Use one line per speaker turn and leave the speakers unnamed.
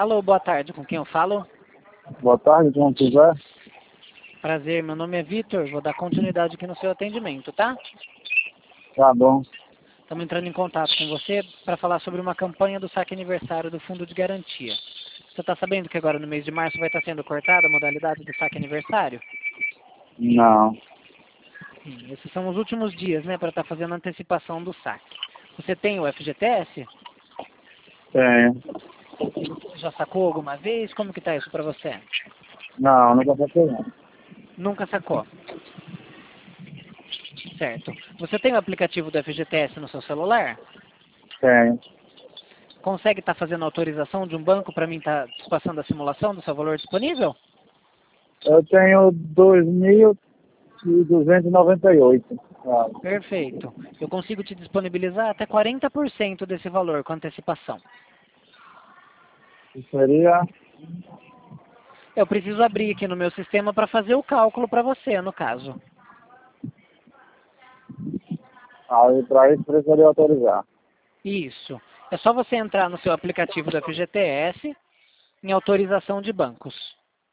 Alô, boa tarde, com quem eu falo?
Boa tarde, João José.
Prazer, meu nome é Vitor, vou dar continuidade aqui no seu atendimento, tá?
Tá bom.
Estamos entrando em contato com você para falar sobre uma campanha do saque aniversário do Fundo de Garantia. Você está sabendo que agora no mês de março vai estar sendo cortada a modalidade do saque aniversário?
Não.
Sim, esses são os últimos dias, né, para estar fazendo a antecipação do saque. Você tem o FGTS?
Tenho.
Já sacou alguma vez? Como que tá isso para você?
Não, nunca passei não.
Nunca sacou. Certo. Você tem o aplicativo do FGTS no seu celular?
Tenho.
Consegue estar fazendo autorização de um banco para mim estar passando a simulação do seu valor disponível?
Eu tenho 2.298. Ah,
Perfeito. Eu consigo te disponibilizar até 40% desse valor com antecipação.
isso seria...
Eu preciso abrir aqui no meu sistema para fazer o cálculo para você, no caso.
Aí, para isso, precisaria autorizar.
Isso. É só você entrar no seu aplicativo do FGTS em autorização de bancos.